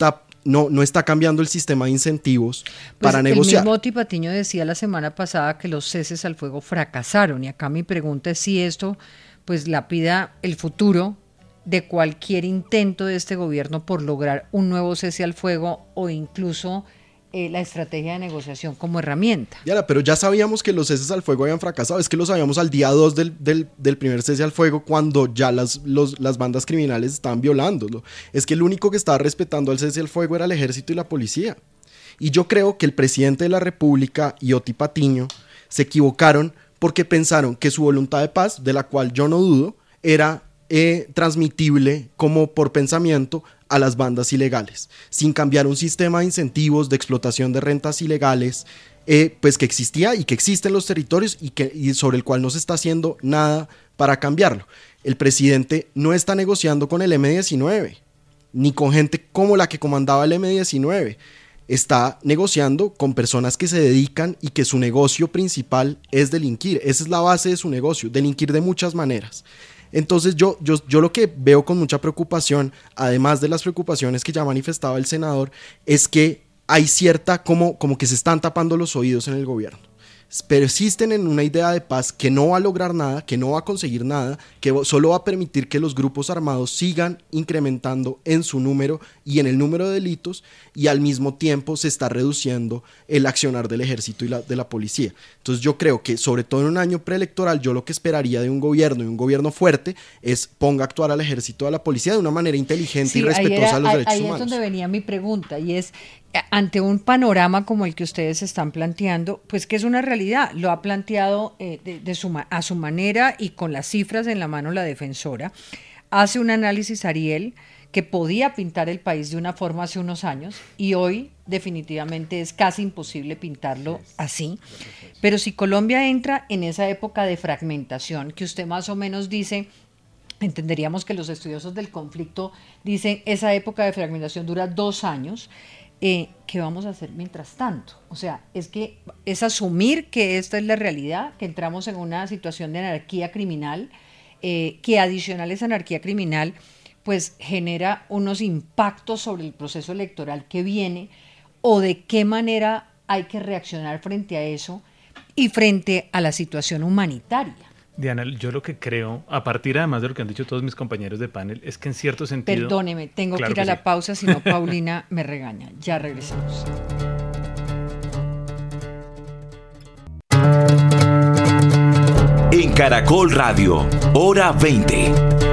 no, no está cambiando el sistema de incentivos pues para negociar. El mismo Oti Patiño decía la semana pasada que los ceses al fuego fracasaron, y acá mi pregunta es si esto pues lapida el futuro de cualquier intento de este gobierno por lograr un nuevo cese al fuego o incluso eh, la estrategia de negociación como herramienta. Diana, pero ya sabíamos que los ceses al fuego habían fracasado, es que lo sabíamos al día dos del, del, del primer cese al fuego, cuando ya las, los, las bandas criminales estaban violándolo. Es que el único que estaba respetando el cese al fuego era el ejército y la policía. Y yo creo que el presidente de la República y Oti Patiño se equivocaron porque pensaron que su voluntad de paz, de la cual yo no dudo, era Eh, transmitible como por pensamiento a las bandas ilegales, sin cambiar un sistema de incentivos de explotación de rentas ilegales, eh, pues que existía y que existe en los territorios y, que, y sobre el cual no se está haciendo nada para cambiarlo. El presidente no está negociando con el eme diecinueve, ni con gente como la que comandaba el eme diecinueve. Está negociando con personas que se dedican y que su negocio principal es delinquir. Esa es la base de su negocio, delinquir de muchas maneras. Entonces yo, yo, yo lo que veo con mucha preocupación, además de las preocupaciones que ya manifestaba el senador, es que hay cierta, como, como que se están tapando los oídos en el gobierno. Persisten en una idea de paz que no va a lograr nada, que no va a conseguir nada, que solo va a permitir que los grupos armados sigan incrementando en su número y en el número de delitos, y al mismo tiempo se está reduciendo el accionar del ejército y la, de la policía. Entonces yo creo que, sobre todo en un año preelectoral, yo lo que esperaría de un gobierno y un gobierno fuerte es ponga a actuar al ejército y a la policía de una manera inteligente sí, y respetuosa era, a los derechos ahí humanos. Ahí es donde venía mi pregunta, y es, ante un panorama como el que ustedes están planteando, pues que es una realidad, lo ha planteado eh, de, de su, a su manera y con las cifras en la mano la defensora, hace un análisis Ariel que podía pintar el país de una forma hace unos años y hoy definitivamente es casi imposible pintarlo así, pero si Colombia entra en esa época de fragmentación que usted más o menos dice, entenderíamos que los estudiosos del conflicto dicen esa época de fragmentación dura dos años, Eh, ¿qué vamos a hacer mientras tanto? O sea, es que es asumir que esta es la realidad, que entramos en una situación de anarquía criminal, eh, que adicional a esa anarquía criminal, pues genera unos impactos sobre el proceso electoral que viene, o de qué manera hay que reaccionar frente a eso y frente a la situación humanitaria. Diana, yo lo que creo, a partir además de lo que han dicho todos mis compañeros de panel, es que en cierto sentido... Perdóneme, tengo claro que ir a la sí. pausa, si no Paulina me regaña. Ya regresamos. En Caracol Radio, hora veinte.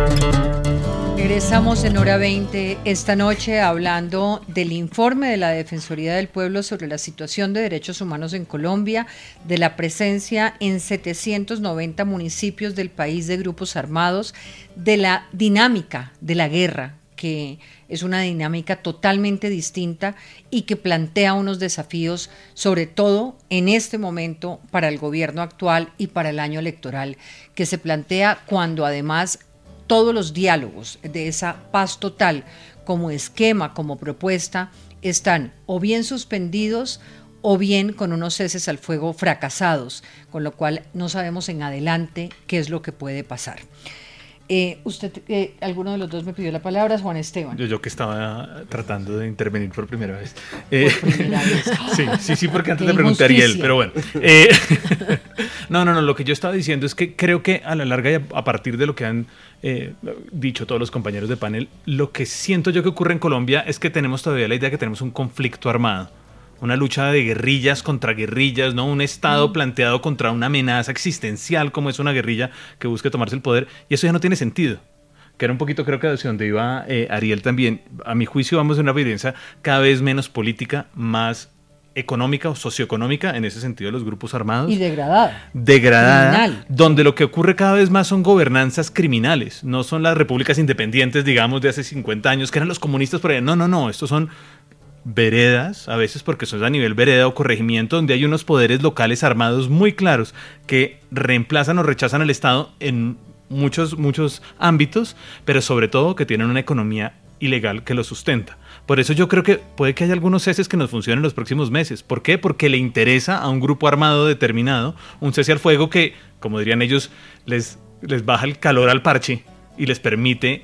Regresamos en hora veinte esta noche hablando del informe de la Defensoría del Pueblo sobre la situación de derechos humanos en Colombia, de la presencia en setecientos noventa municipios del país de grupos armados, de la dinámica de la guerra, que es una dinámica totalmente distinta y que plantea unos desafíos, sobre todo en este momento, para el gobierno actual y para el año electoral, que se plantea cuando además todos los diálogos de esa paz total como esquema, como propuesta, están o bien suspendidos o bien con unos ceses al fuego fracasados, con lo cual no sabemos en adelante qué es lo que puede pasar. Eh, usted, eh, alguno de los dos me pidió la palabra, Juan Esteban. Yo, yo que estaba tratando de intervenir por primera vez. Eh, por primera vez. sí, sí, sí, porque antes le pregunté a Ariel, pero bueno. Eh, no, no, no, lo que yo estaba diciendo es que creo que a la larga y a, a partir de lo que han eh, dicho todos los compañeros de panel, lo que siento yo que ocurre en Colombia es que tenemos todavía la idea de que tenemos un conflicto armado. Una lucha de guerrillas contra guerrillas, ¿no? Un Estado mm. planteado contra una amenaza existencial como es una guerrilla que busque tomarse el poder, y eso ya no tiene sentido. Que era un poquito, creo que hacia donde iba eh, Ariel también. A mi juicio vamos a una violencia cada vez menos política, más económica o socioeconómica, en ese sentido de los grupos armados. Y degradada. Degradada, criminal. Donde lo que ocurre cada vez más son gobernanzas criminales, no son las repúblicas independientes, digamos, de hace cincuenta años, que eran los comunistas por allá. No, no, no, estos son veredas, a veces porque son a nivel vereda o corregimiento, donde hay unos poderes locales armados muy claros que reemplazan o rechazan al Estado en muchos, muchos ámbitos, pero sobre todo que tienen una economía ilegal que lo sustenta. Por eso yo creo que puede que haya algunos ceses que nos funcionen en los próximos meses. ¿Por qué? Porque le interesa a un grupo armado determinado un cese al fuego que, como dirían ellos, les, les baja el calor al parche y les permite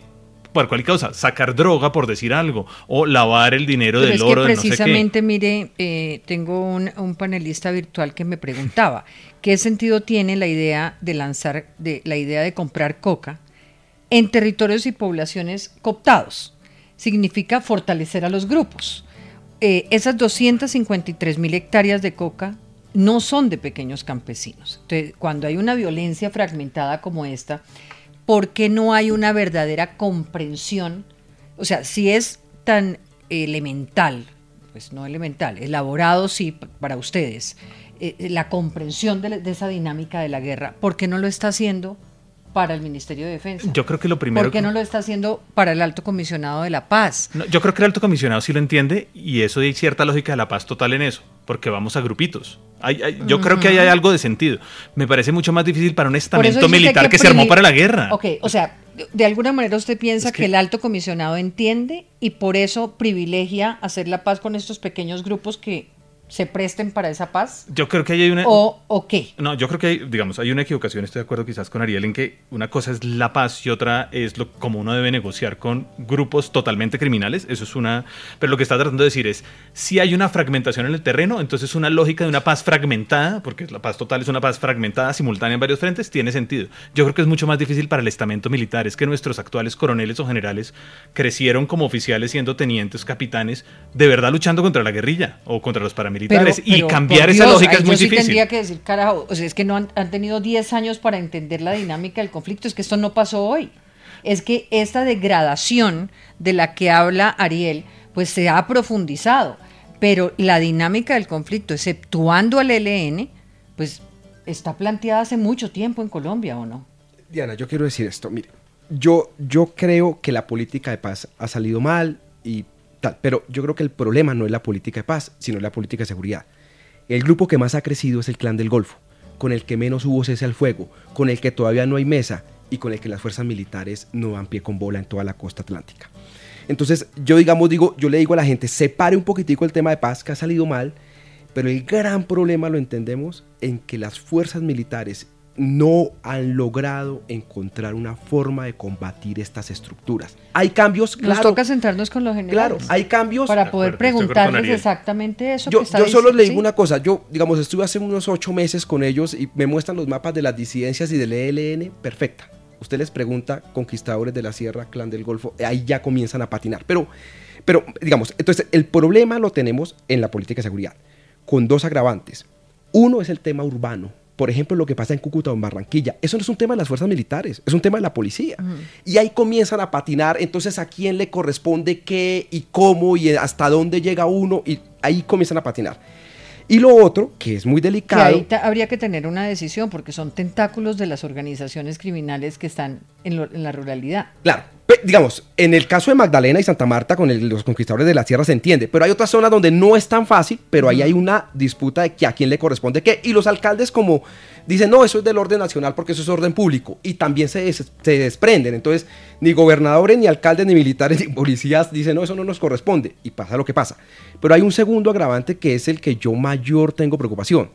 por cualquier causa, sacar droga por decir algo, o lavar el dinero Pero del es oro que de no sé qué. precisamente, mire, eh, tengo un, un panelista virtual que me preguntaba, ¿qué sentido tiene la idea de lanzar, de la idea de comprar coca en territorios y poblaciones cooptados? Significa fortalecer a los grupos. Eh, esas doscientas cincuenta y tres mil hectáreas de coca no son de pequeños campesinos. Entonces, cuando hay una violencia fragmentada como esta, ¿por qué no hay una verdadera comprensión? O sea, si es tan elemental, pues no elemental, elaborado sí para ustedes, eh, la comprensión de, de esa dinámica de la guerra, ¿por qué no lo está haciendo para el Ministerio de Defensa? Yo creo que lo primero... ¿Por qué no lo está haciendo para el Alto Comisionado de la Paz? No, yo creo que el Alto Comisionado sí lo entiende y eso hay cierta lógica de la paz total en eso, porque vamos a grupitos. Hay, hay, yo uh-huh. creo que ahí hay algo de sentido. Me parece mucho más difícil para un estamento militar que, que se armó para la guerra. Ok, o sea, de alguna manera usted piensa es que, que el Alto Comisionado entiende y por eso privilegia hacer la paz con estos pequeños grupos que se presten para esa paz. Yo creo que ahí hay una... ¿O, o qué? No, yo creo que hay, digamos, hay una equivocación, estoy de acuerdo quizás con Ariel en que una cosa es la paz y otra es lo como uno debe negociar con grupos totalmente criminales, eso es una... Pero lo que está tratando de decir es, si hay una fragmentación en el terreno, entonces una lógica de una paz fragmentada, porque la paz total es una paz fragmentada, simultánea en varios frentes, tiene sentido. Yo creo que es mucho más difícil para el estamento militar, es que nuestros actuales coroneles o generales crecieron como oficiales siendo tenientes, capitanes, de verdad luchando contra la guerrilla o contra los paramilitares. Militares, pero, pero, y cambiar Dios, esa lógica es muy sí difícil. Yo tendría que decir, carajo, o sea, es que no han, han tenido diez años para entender la dinámica del conflicto, es que esto no pasó hoy. Es que esta degradación de la que habla Ariel, pues se ha profundizado, pero la dinámica del conflicto, exceptuando al E L N, pues está planteada hace mucho tiempo en Colombia, ¿o no? Diana, yo quiero decir esto, mire, yo, yo creo que la política de paz ha salido mal y tal, pero yo creo que el problema no es la política de paz, sino la política de seguridad. El grupo que más ha crecido es el Clan del Golfo, con el que menos hubo cese al fuego, con el que todavía no hay mesa y con el que las fuerzas militares no dan pie con bola en toda la costa atlántica. Entonces, yo digamos, digo, yo le digo a la gente, separe un poquitico el tema de paz, que ha salido mal, pero el gran problema lo entendemos en que las fuerzas militares no han logrado encontrar una forma de combatir estas estructuras. Hay cambios, claro. Nos toca sentarnos con los generales. Claro, hay cambios. Para poder preguntarles exactamente eso. Yo, que está yo solo diciendo, le digo ¿sí? una cosa. Yo, digamos, estuve hace unos ocho meses con ellos y me muestran los mapas de las disidencias y del E L N. Perfecta. Usted les pregunta, Conquistadores de la Sierra, Clan del Golfo, ahí ya comienzan a patinar. Pero, pero digamos, entonces el problema lo tenemos en la política de seguridad, con dos agravantes. Uno es el tema urbano. Por ejemplo, lo que pasa en Cúcuta o en Barranquilla. Eso no es un tema de las fuerzas militares, es un tema de la policía. Uh-huh. Y ahí comienzan a patinar, entonces a quién le corresponde qué y cómo y hasta dónde llega uno, y ahí comienzan a patinar. Y lo otro, que es muy delicado... Que ahí habría que tener una decisión, porque son tentáculos de las organizaciones criminales que están en, lo, en la ruralidad. Claro. Digamos, en el caso de Magdalena y Santa Marta con el, los Conquistadores de la Sierra se entiende, pero hay otras zonas donde no es tan fácil, pero uh-huh. ahí hay una disputa de que a quién le corresponde qué, y los alcaldes como dicen, no, eso es del orden nacional porque eso es orden público, y también se, des, se desprenden, entonces ni gobernadores, ni alcaldes, ni militares, ni policías dicen, no, eso no nos corresponde, y pasa lo que pasa. Pero hay un segundo agravante que es el que yo mayor tengo preocupación,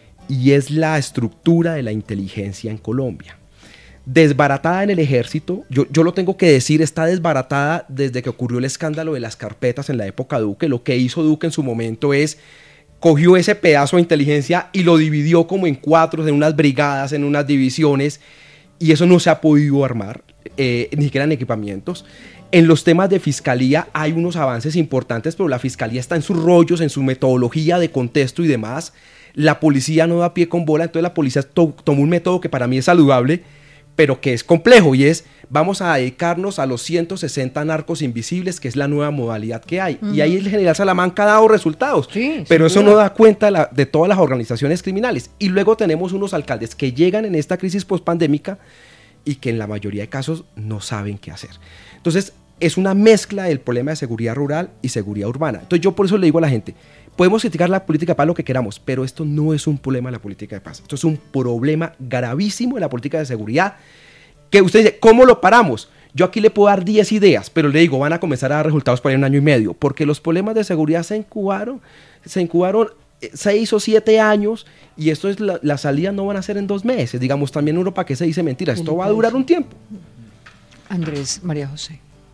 y es la estructura de la inteligencia en Colombia. Desbaratada en el ejército, yo, yo lo tengo que decir, está desbaratada desde que ocurrió el escándalo de las carpetas en la época Duque. Lo que hizo Duque en su momento es, cogió ese pedazo de inteligencia y lo dividió como en cuatro, en unas brigadas, en unas divisiones, y eso no se ha podido armar, eh, ni siquiera en equipamientos. En los temas de fiscalía hay unos avances importantes, pero la fiscalía está en sus rollos, en su metodología de contexto y demás. La policía no da pie con bola, entonces la policía to- tomó un método que para mí es saludable, pero que es complejo, y es, vamos a dedicarnos a los ciento sesenta narcos invisibles, que es la nueva modalidad que hay. Uh-huh. Y ahí el general Salamanca ha dado resultados, sí, pero eso duda. no da cuenta de, la, de todas las organizaciones criminales. Y luego tenemos unos alcaldes que llegan en esta crisis pospandémica y que en la mayoría de casos no saben qué hacer. Entonces, es una mezcla del problema de seguridad rural y seguridad urbana. Entonces, yo por eso le digo a la gente, podemos criticar la política de paz lo que queramos, pero esto no es un problema de la política de paz. Esto es un problema gravísimo de la política de seguridad, que usted dice, ¿cómo lo paramos? Yo aquí le puedo dar diez ideas, pero le digo, van a comenzar a dar resultados por ahí un año y medio, porque los problemas de seguridad se incubaron, se incubaron seis o siete años, y esto es la, la salida no van a ser en dos meses. Digamos, también Europa que se dice mentira, esto va a durar un tiempo. Andrés, María José.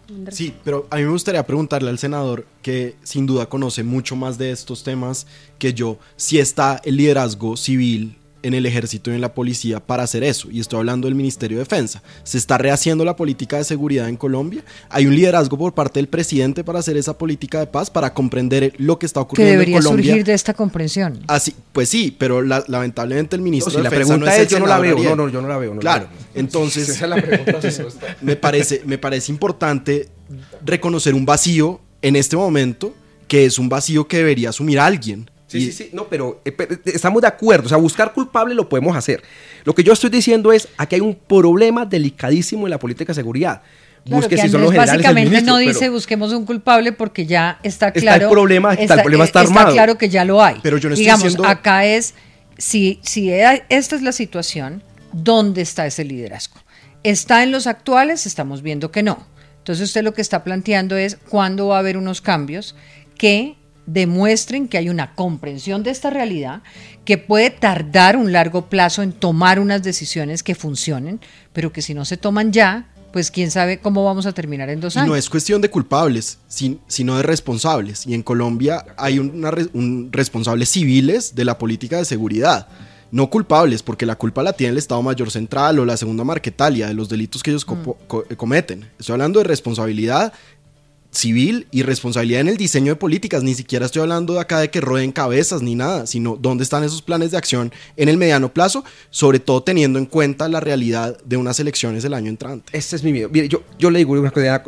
Sí, pero a mí me gustaría preguntarle al senador, que sin duda conoce mucho más de estos temas que yo, si está el liderazgo civil en el ejército y en la policía para hacer eso, y estoy hablando del Ministerio de Defensa. ¿Se está rehaciendo la política de seguridad en Colombia? ¿Hay un liderazgo por parte del presidente para hacer esa política de paz, para comprender lo que está ocurriendo en Colombia? Que debería surgir de esta comprensión. Así, pues sí, pero la, lamentablemente el ministro no, si de la Defensa pregunta no es, es, yo no la veo, Ariel. no, no, yo no la veo. No claro, la veo. entonces, esa es la pregunta, me parece, me parece importante reconocer un vacío en este momento, que es un vacío que debería asumir alguien. Sí, y... sí, sí, no, pero eh, estamos de acuerdo, o sea, buscar culpable lo podemos hacer. Lo que yo estoy diciendo es, aquí hay un problema delicadísimo en la política de seguridad. Claro, Busque que si son los generales básicamente ministro, no dice pero... busquemos un culpable porque ya está claro. Está el problema, está, está el problema está, está armado. Está claro que ya lo hay. Pero yo no estoy Digamos, diciendo... acá es, si, si esta es la situación, ¿dónde está ese liderazgo? ¿Está en los actuales? Estamos viendo que no. Entonces usted lo que está planteando es cuándo va a haber unos cambios que demuestren que hay una comprensión de esta realidad, que puede tardar un largo plazo en tomar unas decisiones que funcionen, pero que si no se toman ya, pues quién sabe cómo vamos a terminar en dos años. No es cuestión de culpables, sino de responsables. Y en Colombia hay una, un, responsables civiles de la política de seguridad, no culpables, porque la culpa la tiene el Estado Mayor Central o la Segunda Marquetalia de los delitos que ellos mm. co- co- cometen. Estoy hablando de responsabilidad civil y responsabilidad en el diseño de políticas. Ni siquiera estoy hablando de acá de que rueden cabezas ni nada, sino dónde están esos planes de acción en el mediano plazo, sobre todo teniendo en cuenta la realidad de unas elecciones el año entrante. Ese es mi miedo. Mire, yo, yo le digo una cosa,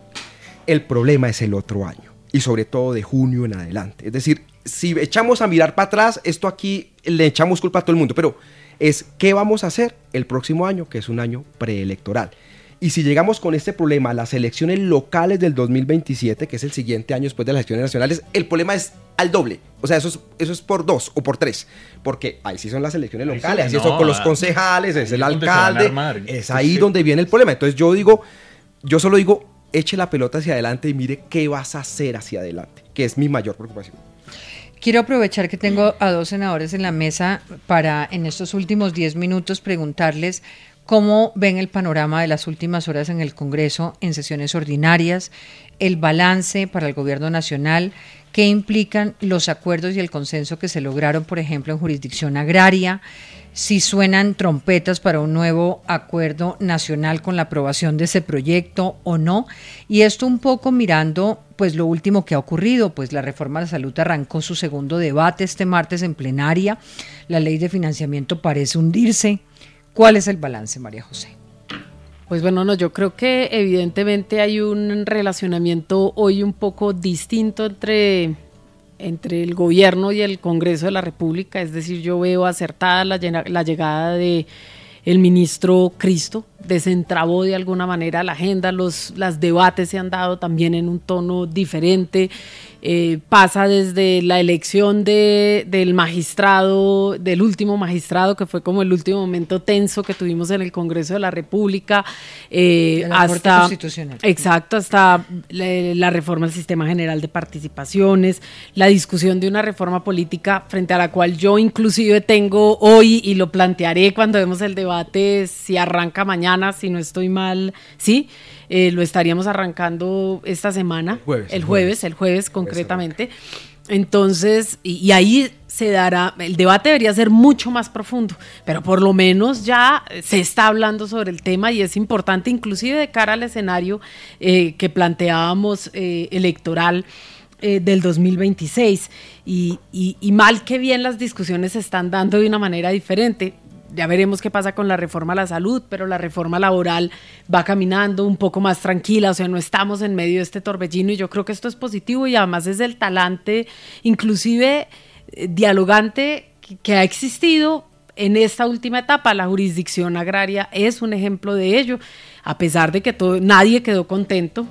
el problema es el otro año y sobre todo de junio en adelante. Es decir, si echamos a mirar para atrás, esto aquí le echamos culpa a todo el mundo, pero es qué vamos a hacer el próximo año, que es un año preelectoral. Y si llegamos con este problema a las elecciones locales del dos mil veintisiete, que es el siguiente año después de las elecciones nacionales, el problema es al doble. O sea, eso es, eso es por dos o por tres. Porque ahí sí son las elecciones locales, ahí sí, no, son con los concejales, es el alcalde. Es ahí sí. donde viene el problema. Entonces yo digo, yo solo digo, eche la pelota hacia adelante y mire qué vas a hacer hacia adelante, que es mi mayor preocupación. Quiero aprovechar que tengo a dos senadores en la mesa para en estos últimos diez minutos preguntarles cómo ven el panorama de las últimas horas en el Congreso en sesiones ordinarias, el balance para el gobierno nacional, qué implican los acuerdos y el consenso que se lograron, por ejemplo, en jurisdicción agraria, si suenan trompetas para un nuevo acuerdo nacional con la aprobación de ese proyecto o no, y esto un poco mirando pues lo último que ha ocurrido, pues la reforma de salud arrancó su segundo debate este martes en plenaria, la ley de financiamiento parece hundirse. ¿Cuál es el balance, María José? Pues bueno, no, yo creo que evidentemente hay un relacionamiento hoy un poco distinto entre, entre el gobierno y el Congreso de la República, es decir, yo veo acertada la, la llegada de el ministro Cristo, desentramó de alguna manera la agenda, los las debates se han dado también en un tono diferente, eh, pasa desde la elección de, del magistrado, del último magistrado, que fue como el último momento tenso que tuvimos en el Congreso de la República, eh, de la hasta, Corte Constitucional. Exacto, hasta la, la reforma del Sistema General de Participaciones, la discusión de una reforma política frente a la cual yo inclusive tengo hoy, y lo plantearé cuando vemos el debate, si arranca mañana, si no estoy mal, sí, eh, lo estaríamos arrancando esta semana, jueves, el jueves, el jueves concretamente. Entonces, y, y ahí se dará, el debate debería ser mucho más profundo, pero por lo menos ya se está hablando sobre el tema y es importante, inclusive de cara al escenario eh, que planteábamos eh, electoral eh, del dos mil veintiséis. Y, y, y mal que bien las discusiones se están dando de una manera diferente. Ya veremos qué pasa con la reforma a la salud, pero la reforma laboral va caminando un poco más tranquila, o sea, no estamos en medio de este torbellino y yo creo que esto es positivo y además es el talante, inclusive eh, dialogante, que, que ha existido en esta última etapa. La jurisdicción agraria es un ejemplo de ello, a pesar de que todo, nadie quedó contento,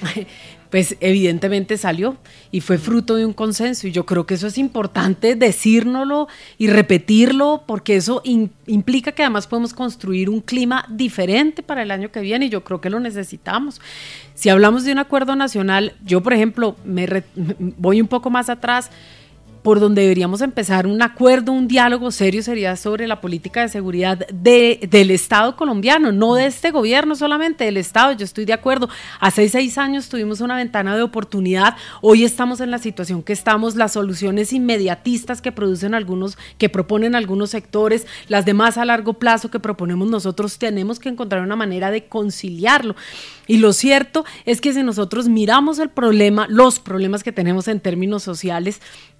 pues evidentemente salió y fue fruto de un consenso, y yo creo que eso es importante decírnoslo y repetirlo, porque eso in, implica que además podemos construir un clima diferente para el año que viene, y yo creo que lo necesitamos. Si hablamos de un acuerdo nacional, yo por ejemplo me re, voy un poco más atrás. por donde deberíamos empezar un acuerdo, un diálogo serio sería sobre la política de seguridad de, del Estado colombiano, no de este gobierno solamente, del Estado. Yo estoy de acuerdo, hace seis años tuvimos una ventana de oportunidad, hoy estamos en la situación que estamos, las soluciones inmediatistas que producen algunos, que proponen algunos sectores, las de más a largo plazo que proponemos nosotros, tenemos que encontrar una manera de conciliarlo. Y lo cierto es que si nosotros miramos el problema, los problemas que tenemos en términos sociales,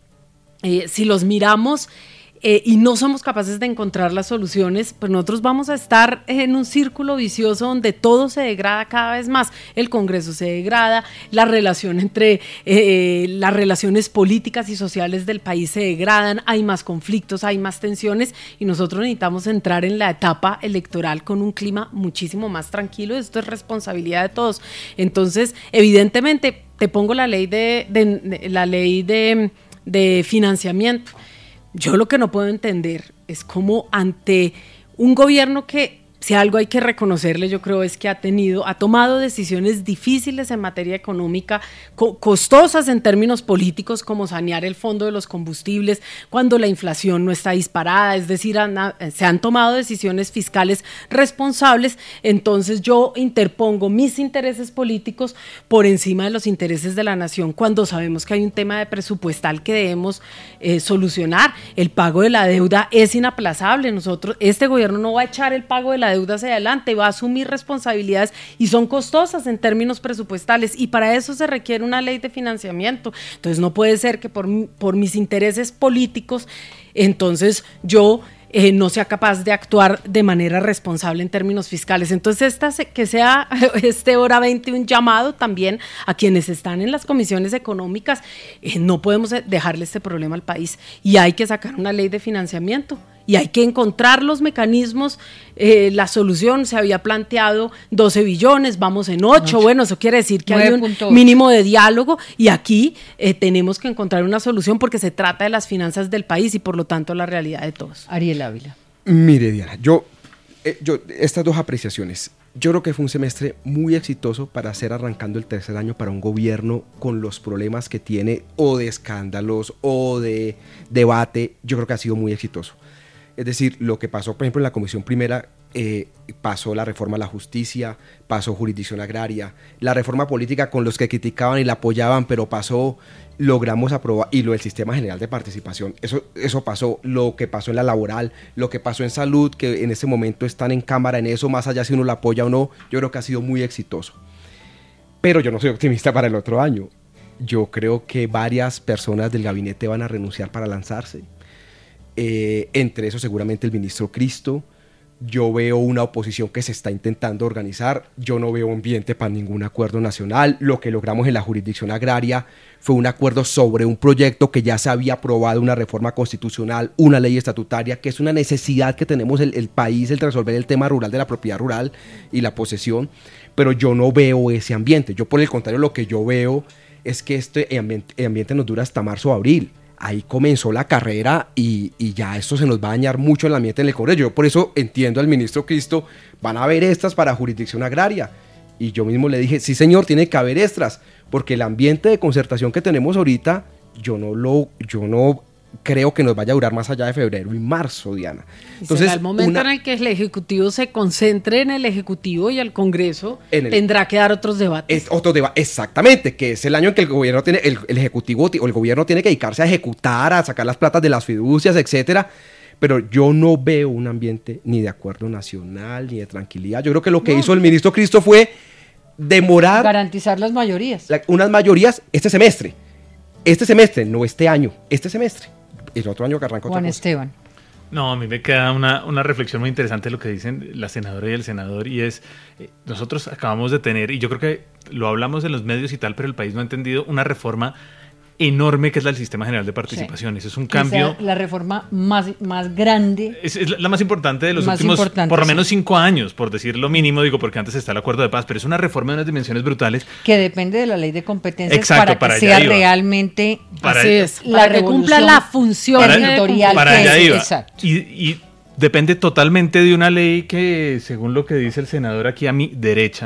eh, si los miramos eh, y no somos capaces de encontrar las soluciones, pues nosotros vamos a estar en un círculo vicioso donde todo se degrada cada vez más. El Congreso se degrada, la relación entre eh, las relaciones políticas y sociales del país se degradan, hay más conflictos, hay más tensiones y nosotros necesitamos entrar en la etapa electoral con un clima muchísimo más tranquilo. Esto es responsabilidad de todos. Entonces, evidentemente, te pongo la ley de, de, de la ley de, de financiamiento. Yo lo que no puedo entender es cómo ante un gobierno que, si algo hay que reconocerle, yo creo es que ha tenido, ha tomado decisiones difíciles en materia económica, co- costosas en términos políticos, como sanear el fondo de los combustibles, cuando la inflación no está disparada, es decir, han, se han tomado decisiones fiscales responsables. Entonces yo interpongo mis intereses políticos por encima de los intereses de la nación, cuando sabemos que hay un tema de presupuestal que debemos eh, solucionar. El pago de la deuda es inaplazable. Nosotros, este gobierno no va a echar el pago de la deuda hacia adelante, va a asumir responsabilidades y son costosas en términos presupuestales y para eso se requiere una ley de financiamiento. Entonces no puede ser que por, por mis intereses políticos entonces yo eh, no sea capaz de actuar de manera responsable en términos fiscales. Entonces esta, que sea este hora veinte un llamado también a quienes están en las comisiones económicas. Eh, no podemos dejarle este problema al país y hay que sacar una ley de financiamiento. Y hay que encontrar los mecanismos, eh, la solución se había planteado doce billones, vamos en ocho, bueno, eso quiere decir que hay un mínimo de diálogo y aquí eh, tenemos que encontrar una solución porque se trata de las finanzas del país y por lo tanto la realidad de todos. Ariel Ávila. Mire, Diana, yo, eh, yo estas dos apreciaciones, yo creo que fue un semestre muy exitoso para hacer arrancando el tercer año para un gobierno con los problemas que tiene o de escándalos o de debate, yo creo que ha sido muy exitoso. Es decir, lo que pasó, por ejemplo, en la Comisión Primera, eh, pasó la reforma a la justicia, pasó jurisdicción agraria, la reforma política con los que criticaban y la apoyaban, pero pasó, logramos aprobar, y lo del sistema general de participación, eso, eso pasó, lo que pasó en la laboral, lo que pasó en salud, que en este momento están en cámara en eso, más allá si uno la apoya o no, yo creo que ha sido muy exitoso. Pero yo no soy optimista para el otro año. Yo creo que varias personas del gabinete van a renunciar para lanzarse. Eh, entre eso seguramente el ministro Cristo. Yo veo una oposición que se está intentando organizar, yo no veo ambiente para ningún acuerdo nacional. Lo que logramos en la jurisdicción agraria fue un acuerdo sobre un proyecto que ya se había aprobado, una reforma constitucional, una ley estatutaria, que es una necesidad que tenemos el, el país, el resolver el tema rural de la propiedad rural y la posesión, pero yo no veo ese ambiente. Yo por el contrario lo que yo veo es que este ambiente, ambiente nos dura hasta marzo o abril. Ahí comenzó la carrera y, y ya esto se nos va a dañar mucho el ambiente en el Congreso. Yo por eso entiendo al ministro Cristo, van a haber estas para jurisdicción agraria. Y yo mismo le dije, sí señor, tiene que haber extras, porque el ambiente de concertación que tenemos ahorita, yo no lo, yo no creo que nos vaya a durar más allá de febrero y marzo, Diana. Entonces, será el momento una, en el que el Ejecutivo se concentre en el Ejecutivo y el Congreso el, tendrá que dar otros debates. Es, otro deba- exactamente, que es el año en que el gobierno tiene, el, el Ejecutivo o el gobierno tiene que dedicarse a ejecutar, a sacar las platas de las fiducias, etcétera. Pero yo no veo un ambiente ni de acuerdo nacional, ni de tranquilidad. Yo creo que lo que no. hizo el ministro Cristo fue demorar... garantizar las mayorías. La, unas mayorías este semestre. Este semestre, no este año, este semestre. El otro año que arranca otra Juan cosa. Esteban. No, a mí me queda una, una reflexión muy interesante de lo que dicen la senadora y el senador, y es, eh, nosotros acabamos de tener, y yo creo que lo hablamos en los medios y tal, pero el país no ha entendido una reforma enorme que es la del Sistema General de Participación. Sí. Eso es un cambio... La reforma más, más grande. Es, es la más importante de los últimos, por lo menos sí. cinco años, por decir lo mínimo, digo, porque antes está el Acuerdo de Paz, pero es una reforma de unas dimensiones brutales. Que depende de la ley de competencias. Exacto, para que para sea iba. realmente... Para así es, la para que cumpla la función territorial. Para allá es, iba. Exacto. Y, y depende totalmente de una ley que, según lo que dice el senador aquí a mi derecha,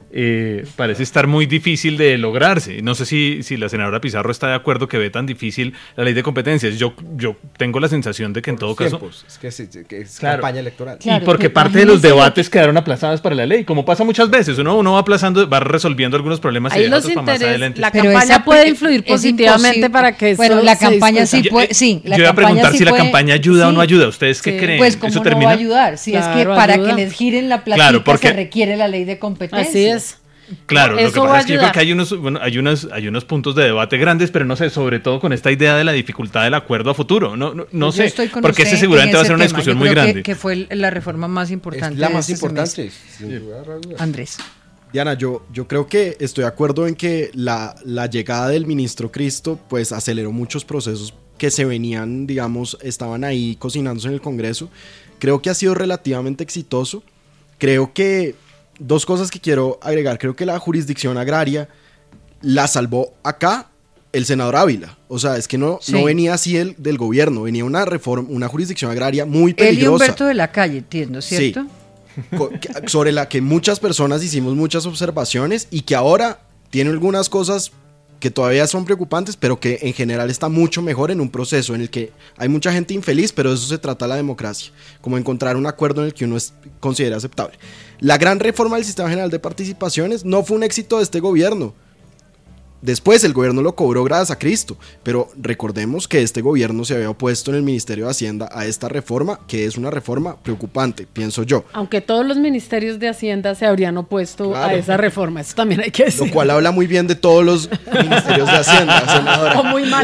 eh, parece estar muy difícil de lograrse. No sé si, si la senadora Pizarro está de acuerdo que ve tan difícil la ley de competencias. Yo, yo tengo la sensación de que en todo caso... Es que es, que es claro, campaña electoral. Y porque parte de los debates quedaron aplazados para la ley, como pasa muchas veces. Uno, uno va aplazando, va resolviendo algunos problemas y deja otros para más adelante. La Pero campaña puede influir positivamente para que eso Bueno, la campaña sí puede... Sí, yo iba a preguntar si la campaña ayuda o no ayuda. ¿Ustedes qué creen? Pues como no va a ayudar. Si es que para que les giren la platita se requiere la ley de competencias. Así es. Claro, lo que pasa es que yo creo que hay unos, bueno, hay unos, hay unos puntos de debate grandes, pero no sé, sobre todo con esta idea de la dificultad del acuerdo a futuro. No, no, no sé, porque ese seguramente va a ser una discusión muy grande. Que, que fue la reforma más importante. Es la más de este importante. Sí. Andrés. Diana, yo, yo creo que estoy de acuerdo en que la, la llegada del ministro Cristo pues aceleró muchos procesos que se venían, digamos, estaban ahí cocinándose en el Congreso. Creo que ha sido relativamente exitoso. Creo que dos cosas que quiero agregar. Creo que la jurisdicción agraria la salvó acá el senador Ávila. O sea, es que no, sí. no venía así el, del gobierno, venía una reforma, una jurisdicción agraria muy peligrosa. Él y Humberto de la Calle, entiendo, ¿cierto? Sí. Sobre la que muchas personas hicimos muchas observaciones y que ahora tiene algunas cosas que todavía son preocupantes, pero que en general está mucho mejor en un proceso en el que hay mucha gente infeliz, pero de eso se trata la democracia, como encontrar un acuerdo en el que uno es, considere aceptable. La gran reforma del Sistema General de Participaciones no fue un éxito de este gobierno. Después el gobierno lo cobró gracias a Cristo, pero recordemos que este gobierno se había opuesto en el Ministerio de Hacienda a esta reforma, que es una reforma preocupante, pienso yo. Aunque todos los ministerios de Hacienda se habrían opuesto claro. a esa reforma, eso también hay que decir. Lo cual habla muy bien de todos los ministerios de Hacienda, senadora. O muy mal.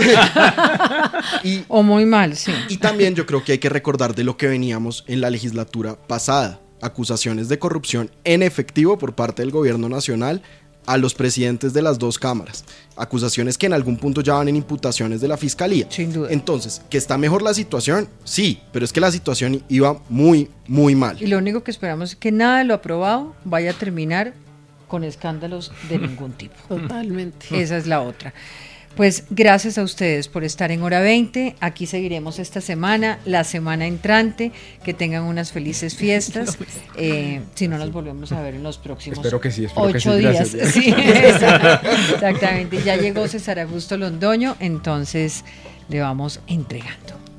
y, o muy mal, sí. Y también yo creo que hay que recordar de lo que veníamos en la legislatura pasada, acusaciones de corrupción en efectivo por parte del gobierno nacional a los presidentes de las dos cámaras, acusaciones que en algún punto ya van en imputaciones de la fiscalía. Sin duda. Entonces, ¿que está mejor la situación? Sí, pero es que la situación iba muy, muy mal. Y lo único que esperamos es que nada de lo aprobado vaya a terminar con escándalos de ningún tipo. Totalmente. Esa es la otra. Pues gracias a ustedes por estar en Hora veinte. Aquí seguiremos esta semana, la semana entrante. Que tengan unas felices fiestas. Eh, si no, nos volvemos a ver en los próximos espero que sí, espero ocho que sí, días. gracias. Sí, exactamente. Ya llegó César Augusto Londoño, entonces le vamos entregando.